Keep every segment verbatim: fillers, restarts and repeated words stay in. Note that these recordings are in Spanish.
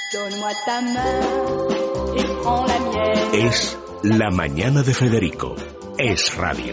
Es La Mañana de Federico. Es radio.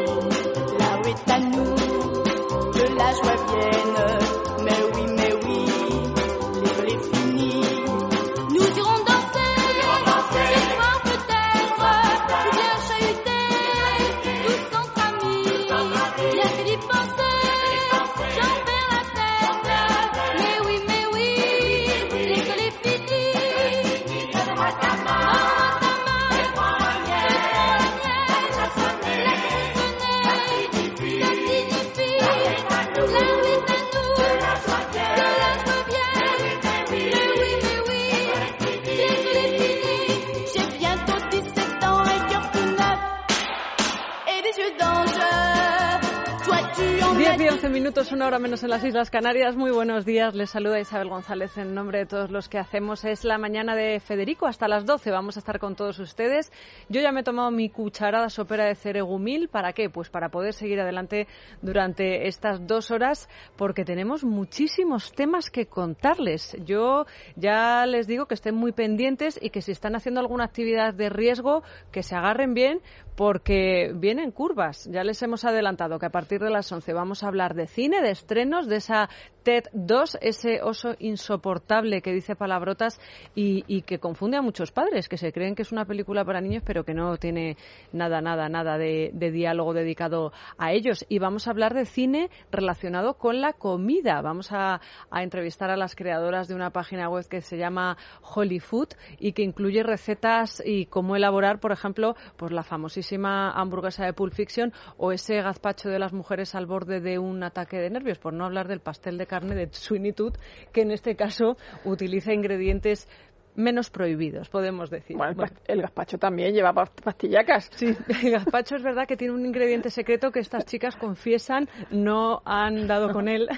once minutos, una hora menos en las Islas Canarias. Muy buenos días, les saluda Isabel González en nombre de todos los que hacemos. Es La Mañana de Federico, hasta las doce vamos a estar con todos ustedes. Yo ya me he tomado mi cucharada sopera de ceregumil. ¿Para qué? Pues para poder seguir adelante durante estas dos horas, porque tenemos muchísimos temas que contarles. Yo ya les digo que estén muy pendientes y que si están haciendo alguna actividad de riesgo, que se agarren bien, porque vienen curvas. Ya les hemos adelantado que a partir de las once vamos a hablar de cine, de estrenos, de esa T E D dos, ese oso insoportable que dice palabrotas y, y que confunde a muchos padres, que se creen que es una película para niños, pero que no tiene nada, nada, nada de, de diálogo dedicado a ellos. Y vamos a hablar de cine relacionado con la comida. Vamos a, a entrevistar a las creadoras de una página web que se llama Hollyfood y que incluye recetas y cómo elaborar, por ejemplo, pues la famosísima hamburguesa de Pulp Fiction o ese gazpacho de las mujeres al borde de un ataque de nervios, por no hablar del pastel de carne de Sweeney Todd, que en este caso utiliza ingredientes menos prohibidos, podemos decir. Bueno, el, bueno. el gazpacho también lleva pastillacas. Sí, el gazpacho es verdad que tiene un ingrediente secreto que estas chicas confiesan no han dado con él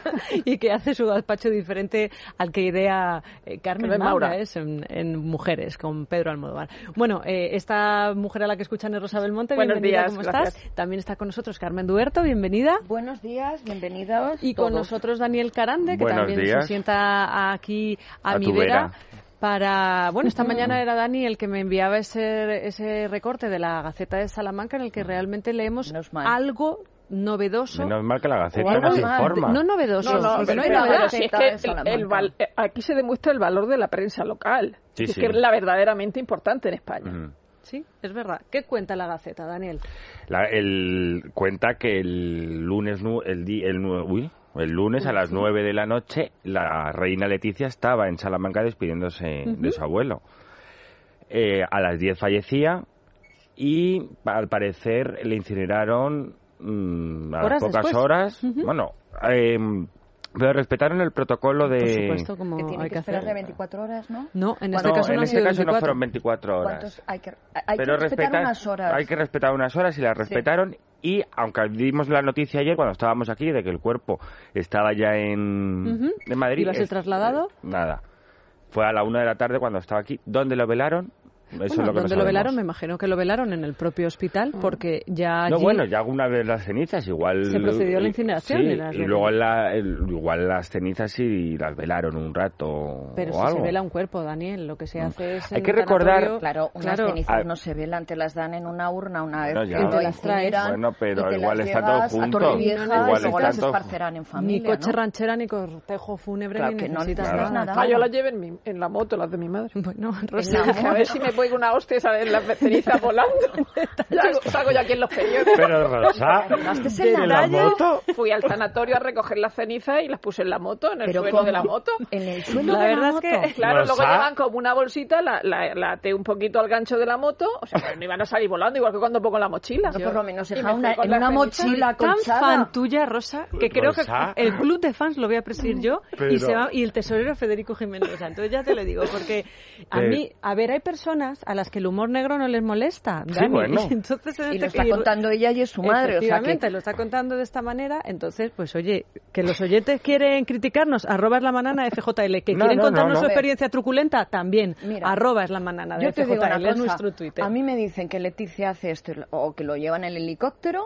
y que hace su gazpacho diferente al que idea eh, Carmen Maura es en, en Mujeres, con Pedro Almodóvar. Bueno, eh, esta mujer a la que escuchan es Rosa Belmonte. Buenos bienvenida, días, ¿cómo gracias. estás? También está con nosotros Carmen Duerto, bienvenida. Buenos días, bienvenidos. Y todos. Con nosotros Daniel Carande, que Buenos también días. se sienta aquí a, a mi vera. vera. Para, bueno, esta mañana era Dani el que me enviaba ese, ese recorte de la Gaceta de Salamanca en el que realmente leemos algo novedoso. Menos mal que la Gaceta nos informa. No novedoso, no, no, porque no hay pero, novedad. pero si es que el, el val, aquí se demuestra el valor de la prensa local, sí, que sí. es que es la verdaderamente importante en España. Uh-huh. Sí, es verdad. ¿Qué cuenta la Gaceta, Daniel? La, el, cuenta que el lunes, el, el, el, uy, el lunes a las nueve de la noche la reina Leticia estaba en Salamanca despidiéndose uh-huh. de su abuelo. Eh, a las diez fallecía y al parecer le incineraron mmm, a las pocas después. horas. Uh-huh. Bueno, eh, pero respetaron el protocolo de... Por supuesto, como que tiene hay que que esperar hacer. de veinticuatro horas, ¿no? No, en este no, caso, en no, este caso no fueron veinticuatro horas. ¿Cuántos? Hay que, hay pero que respetar unas horas. Hay que respetar unas horas y las respetaron. Sí. Y aunque dimos la noticia ayer cuando estábamos aquí de que el cuerpo estaba ya en, uh-huh. en Madrid... ¿Iba a ser es, trasladado? Eh, nada. Fue a la una de la tarde cuando estaba aquí. ¿Dónde lo velaron? Eso bueno, es lo que donde no lo velaron, me imagino que lo velaron en el propio hospital, porque ya allí... No, bueno, ya alguna vez las cenizas, igual... Se procedió a la incineración. Sí, y, las y luego la, el, igual las cenizas sí las velaron un rato. Pero o si algo. se vela un cuerpo, Daniel, lo que se hace es... Hay que recordar... Tanatorio, claro, unas claro, cenizas a... no se velan, te las dan en una urna una vez no, ya. que Y te las traes. Bueno, pero igual está todo junto. A Torrevieja, igual y luego está las todo... esparcerán en familia, Ni coche ¿no? ranchera, ni cortejo fúnebre, claro, ni que necesitas no, nada. nada. Ah, yo las llevo en, mi, en la moto, las de mi madre. Bueno, Rosa, a ver si me pego una hostia en las cenizas volando. Ya salgo yo aquí en los periódicos. Pero Rosa, ¿en la moto? Fui al sanatorio a recoger las cenizas y las puse en la moto, en el ¿Pero suelo cómo? de la moto. En el suelo la de verdad la moto. es que, claro, Rosa. luego llevan como una bolsita, la, la, la até un poquito al gancho de la moto, o sea, no iban a salir volando, igual que cuando pongo la mochila. Yo, por lo menos Y deja me una, fui con en la una cenizas. mochila tan colchada. fan tuya, Rosa, que creo Rosa. que el club de fans lo voy a presidir yo Pero... y, se va, y el tesorero Federico Jiménez. O sea, entonces ya te lo digo, porque a Pero... mí, a ver, hay personas a las que el humor negro no les molesta, Sí, Dani. bueno. Entonces, en Y este lo está que- contando ella y es su madre. O sea Efectivamente, que... lo está contando de esta manera. Entonces, pues oye, que los oyentes quieren criticarnos, arroba es la manana F J L. Que No, quieren no, contarnos no, no. su experiencia truculenta, también. Mira, arroba es la manana de Yo te digo F J L, una es cosa, nuestro Twitter. a mí me dicen que Leticia hace esto o que lo lleva en el helicóptero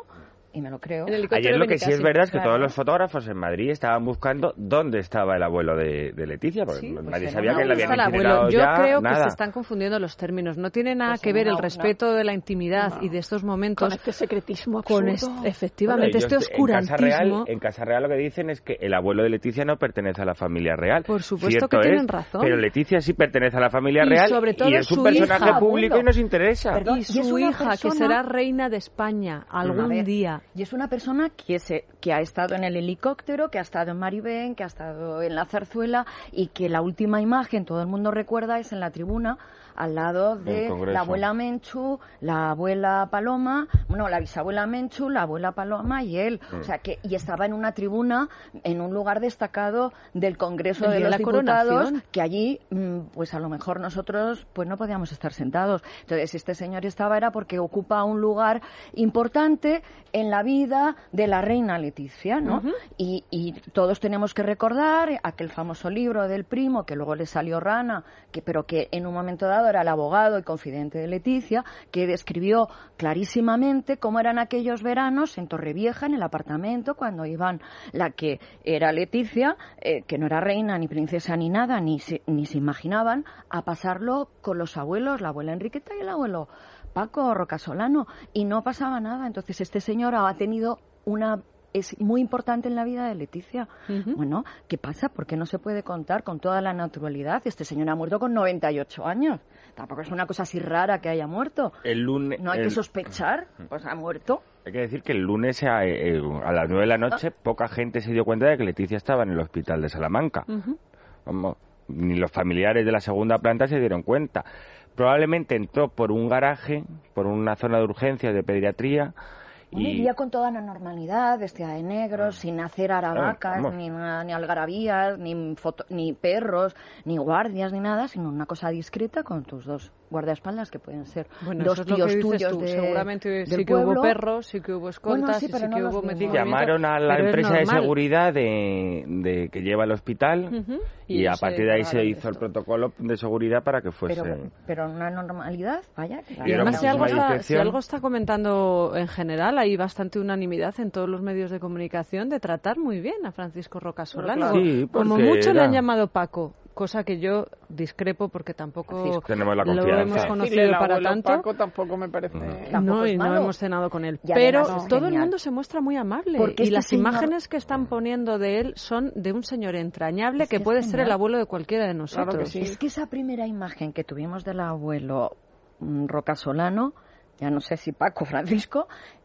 y me lo creo. Ayer lo que sí es verdad es que claro. todos los fotógrafos en Madrid estaban buscando dónde estaba el abuelo de, de Leticia, porque Sí, pues nadie en sabía una que le ¿Dónde habían está el incinerado abuelo? Yo ya, creo nada. que se están confundiendo los términos. No tiene nada Pues que en ver el una- respeto de la intimidad No. y de estos momentos Con este secretismo con absurdo. est- efectivamente Bueno, este ellos, en Casa Real, oscurantismo. en Casa Real lo que dicen es que el abuelo de Leticia no pertenece a la familia real. Por supuesto Cierto que es, tienen razón. Pero Leticia sí pertenece a la familia Y real sobre todo y es un su personaje hija, público abuelo. y nos interesa. Perdón, Y y es su una hija, que persona- será reina de España A algún ver, día. Y es una persona que, se, que ha estado en el helicóptero, que ha estado en Maribén, que ha estado en la Zarzuela y que la última imagen, todo el mundo recuerda, es en la tribuna al lado Del de Congreso. la abuela Menchu, la abuela Paloma, bueno, la bisabuela Menchu, la abuela Paloma y él. Mm. O sea, que y estaba en una tribuna, en un lugar destacado del Congreso El de día de los la Diputados, coronación. que allí, mm, pues a lo mejor nosotros pues no podíamos estar sentados. Entonces, si este señor estaba era porque ocupa un lugar importante en la vida de la reina Leticia, ¿no? Ujú. y, y todos tenemos que recordar aquel famoso libro del primo, que luego le salió rana, que, pero que en un momento dado era el abogado y confidente de Leticia, que describió clarísimamente cómo eran aquellos veranos en Torrevieja, en el apartamento, cuando iban la que era Leticia, eh, que no era reina, ni princesa, ni nada, ni se, ni se imaginaban, a pasarlo con los abuelos, la abuela Enriqueta y el abuelo Paco Rocasolano, y no pasaba nada. Entonces este señor ha tenido una... es muy importante en la vida de Leticia. Ujú. Bueno, ¿qué pasa? ¿Por qué no se puede contar con toda la naturalidad? Este señor ha muerto con noventa y ocho años. Tampoco es una cosa así rara que haya muerto. El lunes, No hay el- que sospechar, pues ha muerto. Hay que decir que el lunes a, eh, a las nueve de la noche poca gente se dio cuenta de que Leticia estaba en el hospital de Salamanca. Ujú. Vamos, ni los familiares de la segunda planta se dieron cuenta. Probablemente entró por un garaje, por una zona de urgencias de pediatría. Un Y día con toda la normalidad, vestida de negro, sin hacer arabacas, vamos. ni, na- ni algarabías, ni, foto- ni perros, ni guardias, ni nada, sino una cosa discreta con tus dos guardaespaldas, que pueden ser Bueno, dos eso es lo tíos que dices tuyos tú. de, Seguramente del sí que pueblo. hubo perros, sí que hubo escoltas, Bueno, sí, y pero sí no que los hubo mismos. metimiento, llamaron a la pero es empresa de normal. seguridad de, de que lleva el hospital Ujú. y, Y a se partir de ahí se encargaron de hizo el esto. protocolo de seguridad para que fuese... Pero, pero una normalidad, vaya. que la Y Era además, si muchísima algo, está, si discreción. algo está comentando en general, hay bastante unanimidad en todos los medios de comunicación de tratar muy bien a Francisco Rocasolano. Sí, Como porque mucho le era- han llamado Paco, cosa que yo discrepo porque tampoco Francisco. Tenemos la lo confianza. hemos Decirle conocido el para abuelo tanto. Paco tampoco me parece... Mm. Tampoco No, es y no malo. hemos cenado con él. Y Pero además es todo el genial. mundo se muestra muy amable. Porque y este las señor- imágenes que están poniendo de él son de un señor entrañable Es que, que es puede ser el genial. abuelo de cualquiera de nosotros. Claro que sí. Es que esa primera imagen que tuvimos del abuelo mm, Rocasolano, ya no sé si Paco Francisco,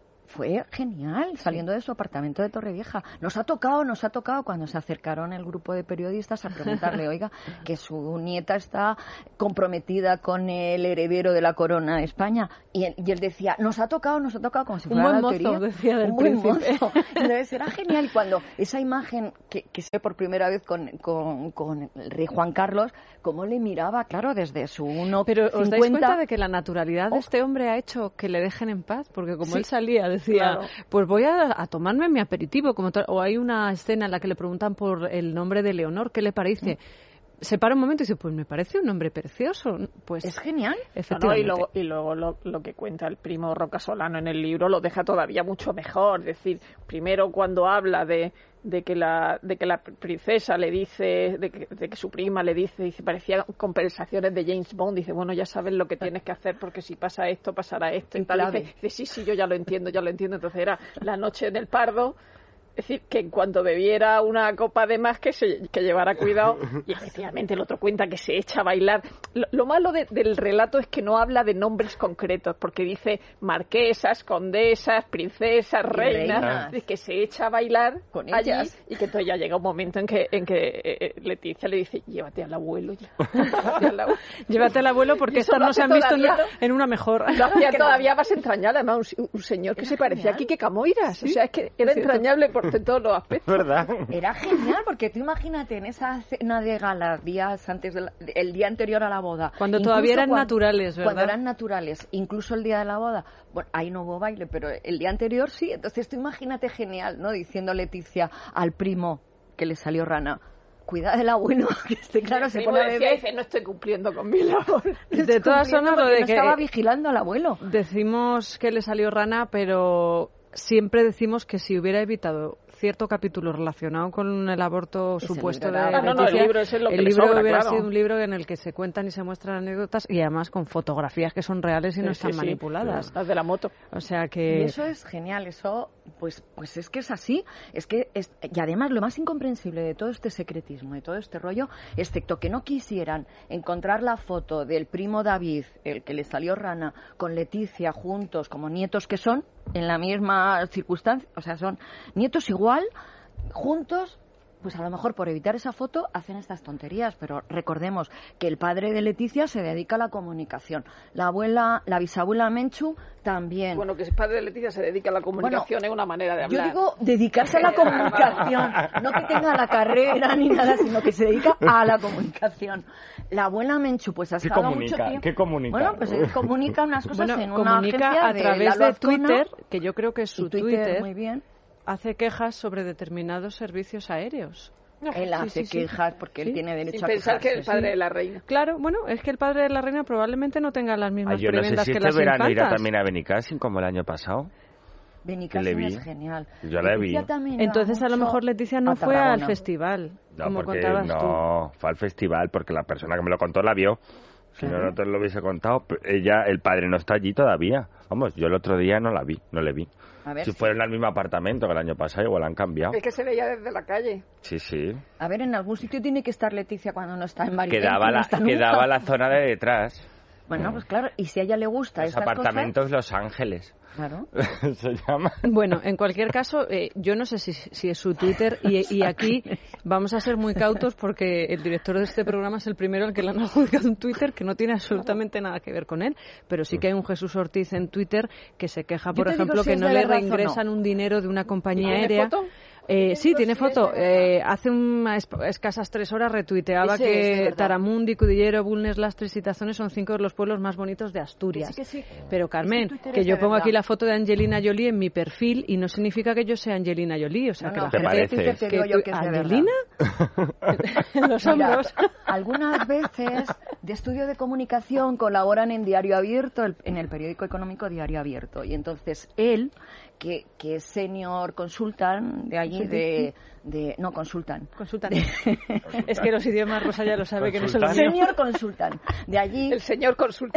fue genial, saliendo de su apartamento de Torrevieja. Nos ha tocado, nos ha tocado cuando se acercaron el grupo de periodistas a preguntarle, oiga, que su nieta está comprometida con el heredero de la corona de España. Y él, y él decía, nos ha tocado, nos ha tocado, como si Un fuera buen la mozo, lotería. decía del Un buen príncipe. mozo. Entonces era genial. Y cuando esa imagen que, que se ve por primera vez con, con, con el rey Juan Carlos, cómo le miraba, claro, desde su uno Pero os dais cincuenta. cuenta de que la naturalidad de Oh. este hombre ha hecho que le dejen en paz, porque como Sí, él salía decía, claro. pues voy a, a tomarme mi aperitivo, como to- o hay una escena en la que le preguntan por el nombre de Leonor, ¿qué le parece? Se para un momento y dice, pues me parece un nombre precioso. Pues Es genial. No, no, efectivamente. y luego, y luego lo, lo que cuenta el primo Rocasolano en el libro lo deja todavía mucho mejor. Es decir, primero cuando habla de, de que la de que la princesa le dice, de que, de que su prima le dice, dice, parecía conversaciones de James Bond, dice, bueno, ya sabes lo que tienes que hacer porque si pasa esto, pasará esto. Y En tal. clave. Dice, dice, sí, sí, yo ya lo entiendo, ya lo entiendo. Entonces era la noche del Pardo. Es decir, que en cuanto bebiera una copa de más, que, se, que llevara cuidado. Y efectivamente el otro cuenta que se echa a bailar. Lo, lo malo de- del relato es que no habla de nombres concretos, porque dice marquesas, condesas, princesas, reinas. reinas. Es decir, que se echa a bailar Con allí ellas. y que entonces ya llega un momento en que, en que eh, eh, Leticia le dice, llévate al abuelo ya. Llévate al abuelo. Llévate al abuelo porque Y eso estas lo no se hace han visto en todavía, una, en una mejor. Lo hacía todavía más entrañable, además un, un señor que Era se parecía genial. a Quique Camoiras. O sea, es que era es cierto. entrañable por en todos los aspectos. ¿Verdad? Era genial, porque tú imagínate en esa cena de gala días antes del el día anterior a la boda. Cuando incluso todavía eran cuan- naturales, ¿verdad? Cuando eran naturales, incluso el día de la boda. Bueno, ahí no hubo baile, pero el día anterior sí. Entonces tú imagínate genial, ¿no? Diciendo Leticia al primo que le salió rana. Cuida del abuelo, que este, claro, se Primo pone a decía, beber. dice, no estoy cumpliendo con mi labor. De todas Cumpliendo formas, lo porque de no que estaba vigilando al abuelo. decimos que le salió rana, pero siempre decimos que si hubiera evitado cierto capítulo relacionado con el aborto Ese supuesto libro de era- Ah, no, no, Leticia, el libro ese es lo que el le libro sobra, hubiera claro. sido un libro en el que se cuentan y se muestran anécdotas y además con fotografías que son reales y no Sí, están sí, sí. manipuladas. Las de la moto. O sea Y que eso es genial, eso, pues, pues es que es así, es que es, y además lo más incomprensible de todo este secretismo, de todo este rollo, excepto que no quisieran encontrar la foto del primo David, el que le salió rana, con Leticia juntos, como nietos que son, en la misma circunstancia, o sea, son nietos igual, juntos. Pues a lo mejor por evitar esa foto hacen estas tonterías, pero recordemos que el padre de Leticia se dedica a la comunicación. La abuela, la bisabuela Menchu también. Bueno, que el padre de Leticia se dedica a la comunicación Bueno, es una manera de Yo hablar. digo dedicarse a la comunicación, no que tenga la carrera ni nada, sino que se dedica a la comunicación. La abuela Menchu, pues ha ¿Qué estado comunica? mucho tiempo. ¿Qué comunica? Bueno, pues él comunica unas cosas bueno, en una comunica agencia a de través Lalo de Azcona, Twitter, que yo creo que es su y Twitter, Twitter, muy bien. hace quejas sobre determinados servicios aéreos. Él Sí, hace sí, sí. quejas porque Sí. él tiene Sin derecho a pensar que quejarse. el padre sí. de la reina. Claro, bueno, es que el padre de la reina probablemente no tenga las mismas Ay, yo no sé prebendas si que este las verano irá infantas. también a Benicassim como el año pasado. Benicassim le vi. es genial. Yo la Leticia vi. también iba Entonces a lo mucho mejor Leticia no a fue al Tarragona. festival, No, como porque contabas tú. no, fue al festival porque la persona que me lo contó la vio. Si no, Claro. no te lo hubiese contado. Pero ella, el padre no está allí todavía. Vamos, yo el otro día no la vi, no le vi. A ver, Si si- fueron al mismo apartamento que el año pasado, igual han cambiado. Es que se veía desde la calle. Sí, sí. a ver, en algún sitio tiene que estar Leticia cuando no está en Marilén. Quedaba que no la, está nunca. quedaba la zona de detrás. Bueno, pues claro, y si a ella le gusta Los estas apartamentos Los Ángeles. cosas, claro. Se llama. Bueno, en cualquier caso, eh, yo no sé si, si es su Twitter y, y aquí vamos a ser muy cautos porque el director de este programa es el primero al que le han adjudicado un Twitter que no tiene absolutamente nada que ver con él, pero sí que hay un Jesús Ortiz en Twitter que se queja, Yo por te digo ejemplo, si que es no de le verdad o no. reingresan un dinero de una compañía ¿Tiene aérea. foto? Eh, sí, tiene si es foto. de verdad. Eh, hace unas escasas tres horas retuiteaba Ese es de que verdad. Taramundi, Cudillero, Bulnes, Lastres y Tazones son cinco de los pueblos más bonitos de Asturias. Que sí, que sí. Pero Carmen, Ese Twitter que es yo de pongo verdad. aquí la foto de Angelina Jolie en mi perfil y no significa que yo sea Angelina Jolie, o sea, No, que no, la ¿Te gente parece? Twitter te que digo yo tú- que es de verdad. ¿Angelina? En los Mira, hombros. algunas veces de estudio de comunicación colaboran en Diario Abierto, el- en el periódico económico Diario Abierto. Y entonces él, que, que es senior consultant de allí, de, de no consultan, Consultan. Es que los idiomas Rosa ya lo sabe que no son los Consultan. míos. senior consultant de allí, El señor consulta.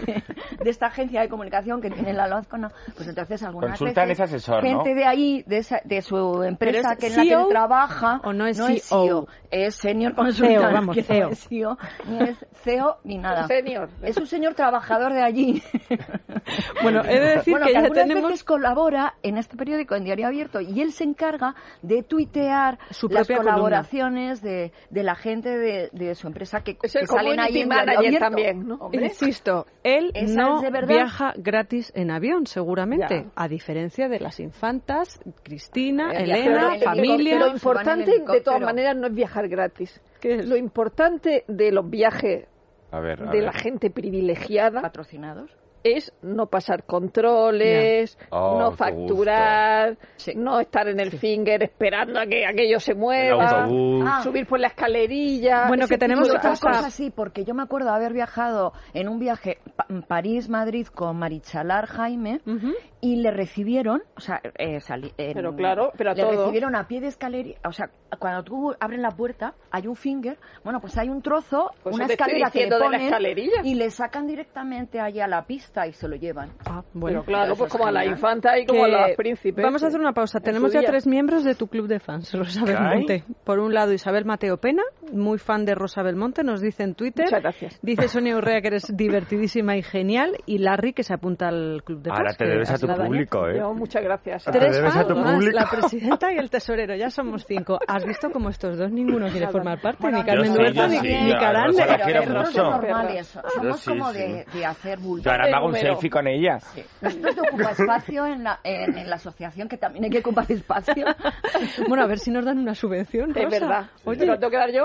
de esta agencia de comunicación que tiene la Azcona, pues entonces algunas Consultan veces es asesor, ¿no? gente de ahí, de, esa- de su empresa ¿Pero que es en la que C E O él trabaja, o no es no C E O? es C E O, es senior consultant, C E O, vamos, que no C E O. es C E O, ni es C E O ni nada. Senior. Es un señor trabajador de allí. Bueno, he de decir Bueno, que que ya algunas tenemos veces colabora en este periódico, en Diario Abierto, y él se encarga de tuitear Su las propia colaboraciones de, de la gente de, de su empresa que, Es que el salen ahí community en Diario manager Abierto. también, ¿no? Hombre, Insisto, él Esa no es de verdad. viaja gratis en avión, seguramente, Ya. a diferencia de las infantas, Cristina, Eh, Elena, pero- familia. Lo Se van en importante, de todas helicóptero. maneras, no es viajar gratis. ¿Qué es? Lo importante de los viajes A ver, a de ver. la gente privilegiada patrocinados. es no pasar controles, Ya. Oh, no qué facturar, Sí. no estar en el finger esperando a que aquello se El mueva, autobús. Ah. subir por la escalerilla. Bueno, ese que tenemos tipo de otras hasta- cosas sí, porque yo me acuerdo haber viajado en un viaje Pa- París-Madrid con Marichalar Jaime Ujú. y le recibieron, o sea, eh, salí- en- Pero claro, pero a le todo. recibieron a pie de escalera, o sea, cuando tú abres la puerta hay un finger, bueno, pues hay un trozo, Pues una eso te estoy escalera que le diciendo de la ponen escalerilla. y le sacan directamente allá a la pista y se lo llevan. Ah, Pero bueno. claro, eso pues es como a la genial. infanta y como Que a los príncipes. Vamos a hacer una pausa. en Tenemos su ya día. tres miembros de tu club de fans, Rosa Belmonte. Por un lado, Isabel Mateo Pena, muy fan de Rosa Belmonte, nos dice en Twitter. Muchas gracias. Dice Sonia Urrea que eres divertidísima y genial. Y Larry, que se apunta al club de fans. Ahora te que debes a has tu dado ya. público, ¿eh? Yo, muchas gracias. Te Tres debes a fans tu más público. la presidenta y el tesorero. Ya somos cinco. ¿Has visto cómo estos dos ninguno quiere formar parte? Bueno, ni Carmen yo sí, Duerto yo ni, sí, ni yo a Carande. Rosa la Pero quiero errores mucho. normales, Yo somos sí, como sí. de, de hacer bulto. Yo ahora me hago un número. selfie con ella. Esto te ocupa espacio en la, en, en la asociación, que también hay que ocupar espacio. Bueno, a ver si nos dan una subvención, Es Rosa. verdad. Oye, ¿Pero tengo que dar yo?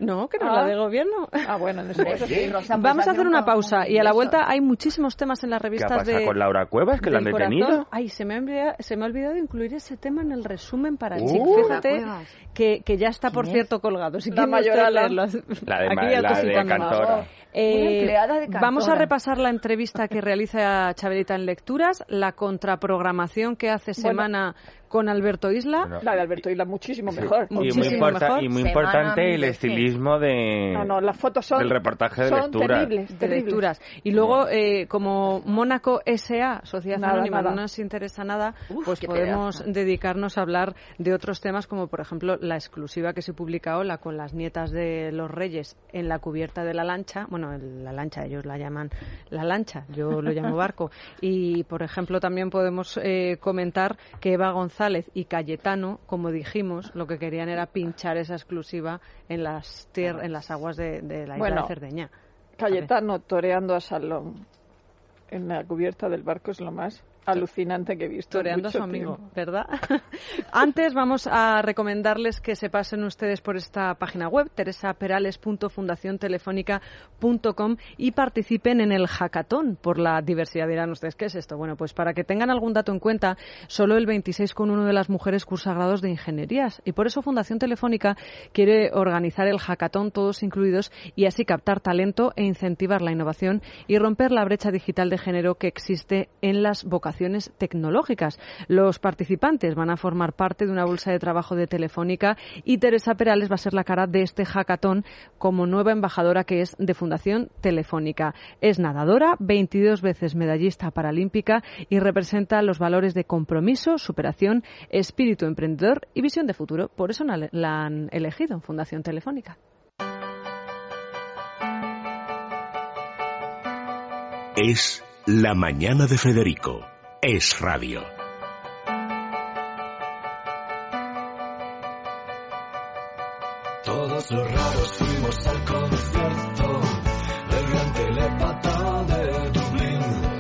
No, que no Ah. la de gobierno. Ah, bueno, en ese caso sí. Rosa, pues Vamos a hacer una un- pausa un y a la beso. vuelta hay muchísimos temas en las ¿Qué ha revistas pasado de... con Laura Cuevas, que la han del detenido? corazón. Ay, se me, ha olvidado, se me ha olvidado incluir ese tema en el resumen para Uh. Chic. Fíjate Cuevas. que, que ya está, por ¿Quién cierto, colgado. Si La quieren ustedes mayorala. leerlo. La de, Aquí ma- ya la estoy de citando. Cantora. Eh, Una empleada de vamos a Cantora. repasar la entrevista que realiza Chabelita en Lecturas, la contraprogramación que hace Bueno. semana con Alberto Isla. Bueno, La de Alberto Isla muchísimo sí. mejor. Y muy, Muchísimo importa- mejor. y muy Semana importante mil el veces. estilismo de, No, no, las fotos son, del reportaje de son lectura. terribles, de terribles. lecturas. Y luego, eh, como Mónaco S A, Sociedad Nada, Anónima, nada. no nos interesa nada, Uf, pues qué podemos pedazo. dedicarnos a hablar de otros temas, como por ejemplo la exclusiva que se publica hoy con las nietas de los reyes en la cubierta de la lancha. Bueno, el- la lancha, ellos la llaman la lancha, yo lo llamo barco. Y, por ejemplo, también podemos eh, comentar que Eva González y Cayetano, como dijimos, lo que querían era pinchar esa exclusiva en las, tier- en las aguas de, de la isla Bueno, de Cerdeña. Cayetano toreando a Salón en la cubierta del barco es lo más alucinante que he visto. en Toreando a su mucho amigo, tiempo. ¿verdad? Antes vamos a recomendarles que se pasen ustedes por esta página web, teresaperales punto fundación telefónica punto com, y participen en el hackathon por la diversidad. Dirán ustedes, ¿qué es esto? Bueno, pues para que tengan algún dato en cuenta, solo el veintiséis coma uno de las mujeres cursa grados de ingenierías, y por eso Fundación Telefónica quiere organizar el hackathon, todos incluidos, y así captar talento e incentivar la innovación y romper la brecha digital de género que existe en las vocaciones tecnológicas. Los participantes van a formar parte de una bolsa de trabajo de Telefónica y Teresa Perales va a ser la cara de este hackathon como nueva embajadora que es de Fundación Telefónica. Es nadadora, veintidós veces medallista paralímpica y representa los valores de compromiso, superación, espíritu emprendedor y visión de futuro. Por eso la la han elegido en Fundación Telefónica. Es La Mañana de Federico. Es radio. Todos los raros fuimos al concierto del gran telépata de Dublín.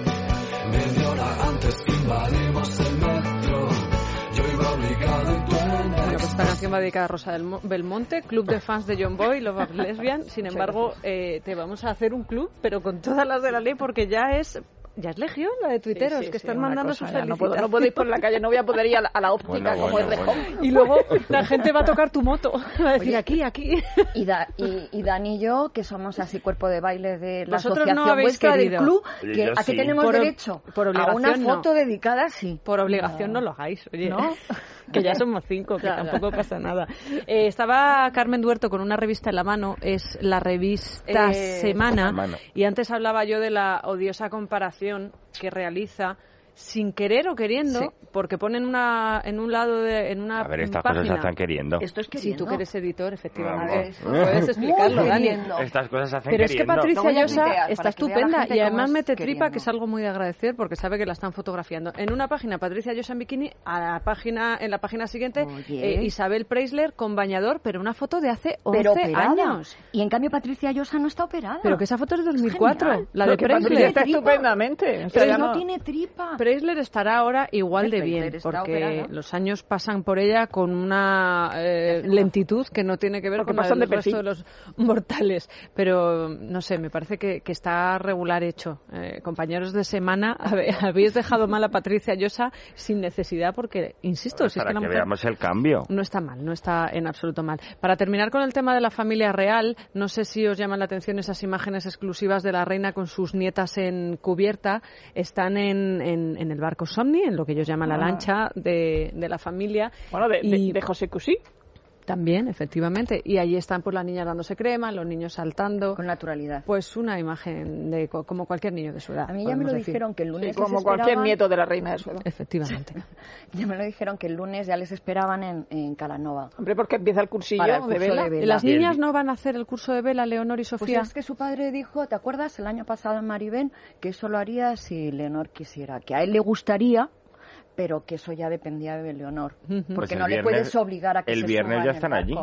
Media hora antes invadimos el metro. Yo iba obligado y tú en Bueno, pues esta canción va dedicada a Rosa del Mo- Belmonte, club de fans de John Boy, Love of Lesbian. Sin embargo, eh, te vamos a hacer un club, pero con todas las de la ley, porque ya es ya es legión la de tuiteros Sí, sí, que sí, están una mandando cosa, sus ya no felicitaciones. puedo, no puedo ir por la calle, no voy a poder ir a la, a la óptica Bueno, como bueno, es de bueno. Y luego la gente va a tocar tu moto. Va a decir, Oye, aquí, aquí. Y, da, y, y Dani y yo, que somos así cuerpo de baile de la Vosotros no asociación habéis vuestra del querido. club, Oye, que yo ¿a qué sí. tenemos Por o- derecho? por a una obligación, no. foto dedicada, sí. Por obligación no, lo hagáis, oye. ¿No? Que ya somos cinco, que Ya, ya. tampoco pasa nada. Eh, estaba Carmen Duerto con una revista en la mano, es la revista Eh, Semana, Semana. y antes hablaba yo de la odiosa comparación que realiza sin querer o queriendo, Sí. porque ponen una en un lado de en una A ver, estas página. cosas se están queriendo. Esto es Sí, queriendo. tú que eres editor, efectivamente. Vamos. Puedes explicarlo, Muy Dani. queriendo. Estas cosas se hacen Pero es que queriendo. Patricia Lo voy a Llosa tuitear está para que vea la estupenda gente y cómo además es mete tripa, queriendo. que es algo muy de agradecer porque sabe que la están fotografiando. En una página Patricia Llosa en bikini, a la página en la página siguiente Oye. eh, Isabel Preisler con bañador, pero una foto de hace Pero once operada. años. Y en cambio Patricia Llosa no está operada. Pero que esa foto es de dos mil cuatro, genial. la Lo de que Patricia Preisler. está Tripa. estupendamente. O sea, Pero ya no, no- tiene tripa. Preisler estará ahora igual de Preisler bien, está porque operada. los años pasan por ella con una eh, lentitud que no tiene que ver Porque con la pasan del de resto perfil. de los mortales. Pero, no sé, me parece que, que está regular hecho. Eh, compañeros de semana, habe- habéis dejado mal a Patricia Llosa sin necesidad, porque, insisto, si es Para que la que mujer veamos el cambio. no está mal, no está en absoluto mal. Para terminar con el tema de la familia real, no sé si os llaman la atención esas imágenes exclusivas de la reina con sus nietas en cubierta. Están en, en, en el barco Somni, en lo que ellos llaman la Ah. lancha de, de la familia. Bueno, de, de- Y- de José Cusí. También, efectivamente. Y allí están pues las niñas dándose crema, los niños saltando. Con naturalidad. Pues una imagen de co- como cualquier niño de su edad. A mí ya me podemos lo decir. dijeron que el Sí, lunes les como cualquier esperaban- nieto de la reina de Suecia. Efectivamente. Ya me lo dijeron que el lunes ya les esperaban en, en Calanova. Hombre, porque empieza el cursillo Para el de curso vela. de vela. Las Y el- niñas no van a hacer el curso de vela, Leonor y Pues Sofía. es que su padre dijo, ¿te acuerdas? El año pasado en Maribén, que eso lo haría si Leonor quisiera. Que a él le gustaría, pero que eso ya dependía de Leonor. Ujú. Porque Pues el no le viernes- puedes obligar a que el se viernes suba ya en el están allí. barco.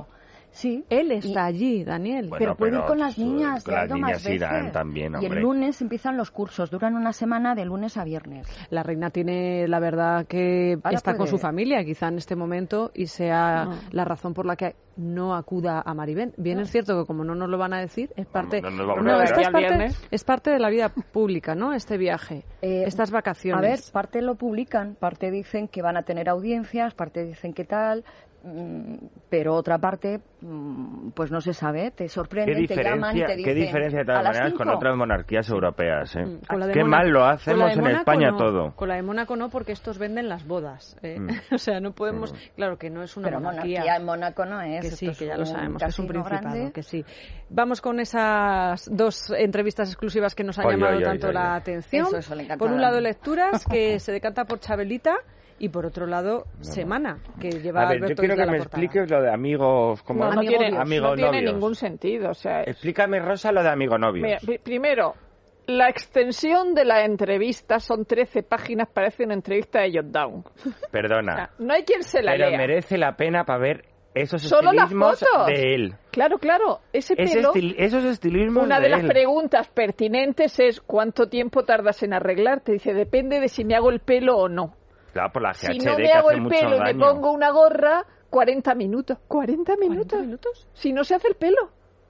Sí. Él está Y- allí, Daniel. Bueno, pero puede ir pero con las su- niñas, con ya ha las ido niñas más veces. irán también, Y hombre. el lunes empiezan los cursos, duran una semana de lunes a viernes. La reina tiene, la verdad, que Ahora está con puede- su familia, quizá en este momento, y sea No. la razón por la que no acuda a Maribén. Bien es cierto que como no nos lo van a decir, es parte, no nos vamos no, a esto enterar. es El parte, viernes. es parte de la vida pública, ¿no? Este viaje, Eh, estas vacaciones. A ver, parte lo publican, parte dicen que van a tener audiencias, parte dicen que tal, mm, pero otra parte, mm, pues no se sabe. Te ¿Qué sorprenden, te llaman y diferencia, te ¿Qué dicen diferencia de a todas las maneras con cinco. otras monarquías europeas? ¿eh? Mm, con la de Qué Mónaco- mal lo con la hacemos de en Mónaco España no, todo. Con la de Mónaco no, porque estos venden las bodas. ¿eh? Mm. O sea, no podemos. Claro que no es una Pero monarquía. monarquía en Mónaco no es. Que esto sí, es que ya lo sabemos, que es un casino principado, grande. que sí. Vamos con esas dos entrevistas exclusivas que nos han Oy, llamado oy, oy, tanto oy, la oy. atención. Eso, eso le encanta Por un a lado, Dani. lecturas, que se decanta por Chabelita, y por otro lado, Semana, que lleva A ver, Alberto yo quiero desde que la me portada. expliques lo de amigos... como No, no Amigo tiene, novios. Amigo no tiene novios. ningún sentido. O sea, Explícame, Rosa, lo de amigo novios. mira, pri- primero, la extensión de la entrevista son trece páginas, parece una entrevista de Jotdown. Perdona. O sea, no hay quien se la pero lea. merece la pena para ver esos Solo las estilismos fotos. de él. Claro, claro, ese Ese pelo... estil- esos estilismos Una de, de las él. preguntas pertinentes es ¿cuánto tiempo tardas en arreglarte? Dice, depende de si me hago el pelo o no. Claro, por la G Si H D no me que hago hace el mucho pelo y me daño. pongo una gorra, cuarenta minutos. ¿cuarenta minutos? ¿cuarenta minutos? Si no se hace el pelo.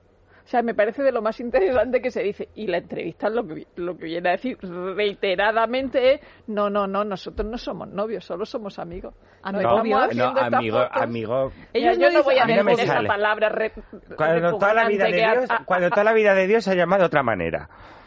O sea, me parece de lo más interesante que se dice. Y la entrevista lo que, lo que viene a decir reiteradamente es, no, no, no, nosotros no somos novios, solo somos amigos. No, Amigos. estamos No, haciendo no, estas amigo, fotos. amigo. Ellos Mira, no yo no voy a dicen- a mí no me decir esa sale. palabra re- Cuando toda la vida de repugnante que Dios, a- a- cuando toda la vida de Dios se ha llamado de otra manera.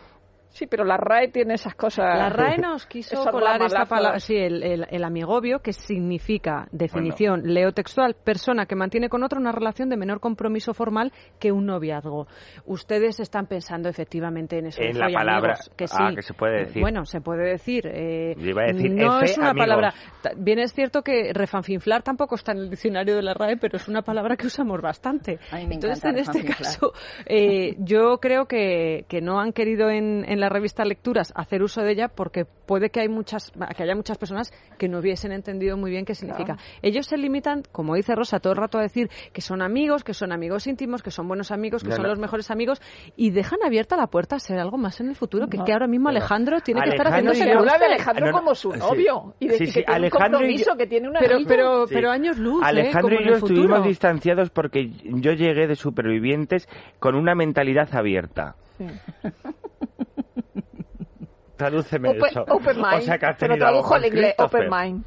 Sí, pero la R A E tiene esas cosas. La R A E nos quiso esos colar esta ramalazos. palabra, sí, el, el, el amigobio, que significa, definición, leo textual, persona que mantiene con otra una relación de menor compromiso formal que un noviazgo. Ustedes están pensando efectivamente en eso. En de la follamigos, palabra. que sí. Ah, que se puede decir. Bueno, se puede decir. Eh, Yo iba a decir no F, es una amigos. palabra. ta- Bien es cierto que refanfinflar tampoco está en el diccionario de la R A E, pero es una palabra que usamos bastante. A mí me Entonces, encanta en este refanfinflar. caso, eh, yo creo que, que no han querido en, en la revista Lecturas hacer uso de ella porque puede que hay muchas que haya muchas personas que no hubiesen entendido muy bien qué significa. Ellos se limitan, como dice Rosa, todo el rato a decir que son amigos, que son amigos íntimos, que son buenos amigos, que No, son no. los mejores amigos, y dejan abierta la puerta a ser algo más en el futuro, que, No. que ahora mismo Alejandro tiene que estar Alejandro haciéndose Se y yo- habla de conocer. Alejandro No, no, como su sí. novio y de Sí, que sí, tiene Alejandro un y compromiso, yo- que tiene una Pero, hija. pero, Sí. pero años luz, ¿eh? Alejandro como y en yo el futuro. estuvimos distanciados porque yo llegué de supervivientes con una mentalidad abierta. Sí. Tradúceme Open, eso. open mind. O sea, que has Te lo tenido algo tradujo al con inglés, open Christopher. mind.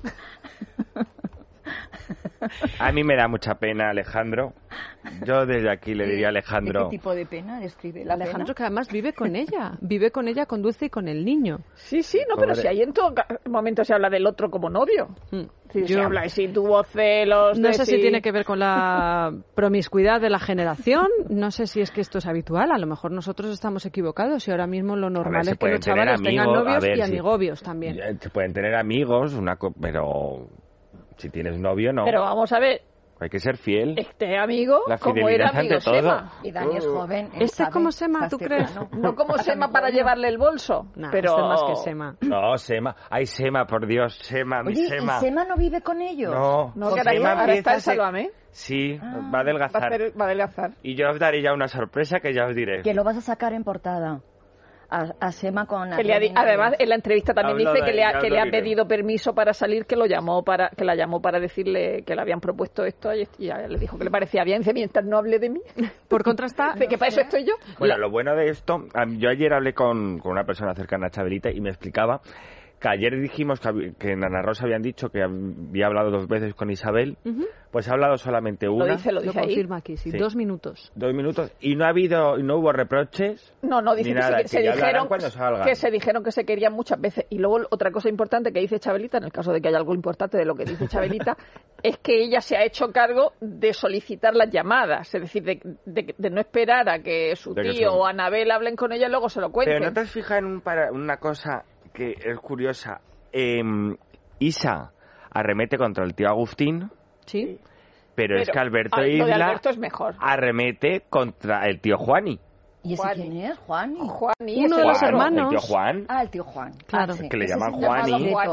A mí me da mucha pena, Alejandro. Yo desde aquí le diría a ¿De Alejandro... qué tipo de pena describe la Alejandro, pena? que además vive con ella, vive con ella, con Dulce y con el niño. Sí, sí, no, pero Pobre. si ahí en todo ca- momento se habla del otro como novio. Mm. Si se Yo- habla de si tuvo celos, No de sé si si tiene que ver con la promiscuidad de la generación, no sé si es que esto es habitual, a lo mejor nosotros estamos equivocados y ahora mismo lo normal se es que pueden los tener chavales tengan amigos, a novios ver, y sí. amigobios también. Eh, Se pueden tener amigos, una co- pero si tienes novio, no. Pero vamos a ver, Hay que ser fiel. este amigo, La como fidelidad era amigo ante todo. Sema. Y Dani es joven. él ¿Este es sabe, como Sema, tú crees? castellano. No como Sema para llevarle el bolso. Nah, pero este es más que Sema. No, Sema. Ay, Sema, por Dios, Sema, mi Oye, Sema. ¿y Sema no vive con ellos? No, No, José que ahora, Sema ahora está empieza en a ser- Sálvame. Sí, Ah. va a Va a, adelgazar. hacer- va a adelgazar. Y yo os daré ya una sorpresa que ya os diré. Que lo vas a sacar en portada. A, a Sema con... Que le ha di- Argentina. además, en la entrevista también Hablo dice de- que le ha, ya que lo le ha diré. pedido permiso para salir, que lo llamó para que la llamó para decirle que le habían propuesto esto y y ella le dijo que le parecía bien. Dice, mientras no hable de mí, Por contrasta, de que para eso estoy yo. Bueno, lo bueno de esto, am- yo ayer hablé con, con una persona cercana a Chabelita y me explicaba que ayer dijimos que, hab- que en Ana Rosa habían dicho que había hablado dos veces con Isabel, pues ha hablado solamente Lo una, dice, lo lo dice ahí. confirma aquí, sí, Sí. dos minutos. dos minutos, y no ha habido, no hubo reproches. No, no, dice Ni que, nada, se, que se ya hablarán dijeron cuando salga. que se dijeron que se querían muchas veces. Y luego otra cosa importante que dice Chabelita, en el caso de que haya algo importante de lo que dice Chabelita, es que ella se ha hecho cargo de solicitar las llamadas, es decir, de, de- de no esperar a que su De que tío son- o Anabel hablen con ella y luego se lo cuenten. Pero no te has fijado en un para- una cosa que es curiosa. Eh, Isa arremete contra el tío Agustín, ¿Sí? pero, es que Alberto ah, lo de Isla Alberto es mejor. arremete contra el tío Juani. ¿Y ese Juani. quién es? Juani. Juani, Uno ese de los Juan, hermanos. El tío Juan. Ah, el tío Juan. Claro. Ah, sí. Que le Ese llaman es llamado Juani. Gueto. Juani.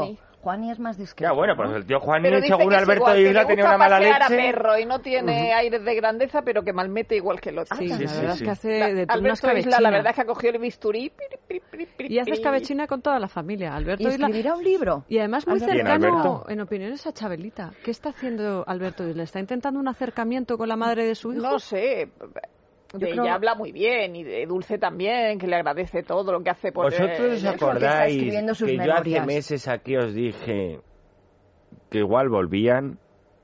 Juani es más discreto. Ya, bueno, ¿no? pues el tío Juani, Pero dice según que es Alberto igual, que Isla, le tenía gusta una mala pasear leche. a perro y no tiene aires de grandeza, pero que malmete igual que el otro. Sí, sí, la sí, verdad sí. es que hace de todo una Alberto Isla, la escabechina. verdad es que ha cogido el bisturí piri, piri, piri, piri, Y hace piri. escabechina con toda la familia. Alberto ¿Y Isla. escribirá un libro? Y además muy Alberto. ¿Quién, cercano, Alberto? en opiniones, a Chabelita. ¿Qué está haciendo Alberto Isla? ¿Está intentando un acercamiento con la madre de su hijo? No sé. De Yo ella creo- habla muy bien, y de Dulce también, que le agradece todo lo que hace por ¿Vosotros eh, os que está acordáis escribiendo sus que yo hace memorias. meses aquí os dije que igual volvían?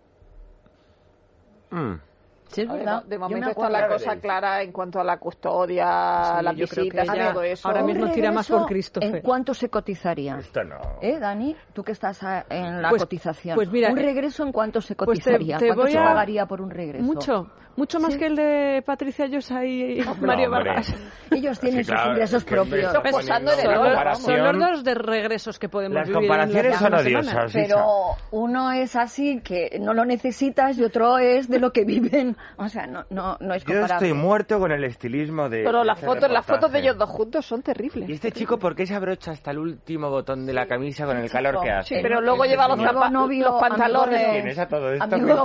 Mm. Sí, es A ver, verdad. de Yo momento me está acuerdo. la cosa clara en cuanto a la custodia, Sí, las yo creo que visitas y ella todo eso. ahora Un mismo tira más regreso, por Christopher. ¿En cuánto se cotizaría? Esto no. ¿Eh, Dani? Tú que estás a- en la Pues- cotización. pues mira, ¿Un eh, regreso en cuánto se pues te- cotizaría? te ¿Cuánto voy se a- pagaría por un regreso? Mucho, mucho más Sí. que el de Patricia Llosa y Mario hombre. Vargas. Ellos tienen Sí, claro, sus ingresos es que, hombre, propios. está Posando en el poniendo oro, una vamos. Son los comparación. dos de regresos que podemos Las vivir en comparaciones las son próximas odiosas. semanas. Pero uno es así, que no lo necesitas, y otro es de lo que viven. O sea, no, no, no es Yo comparable. estoy muerto con el estilismo de. Pero de las este fotos, las fotos de reportaje. ellos dos juntos son terribles. ¿Y este chico por qué se abrocha hasta el último botón de la camisa con el calor que hace? Sí, pero luego lleva los, Nuevo zapa- novio, los pantalones. amigo ¿Quién es a todo esto? Amigo-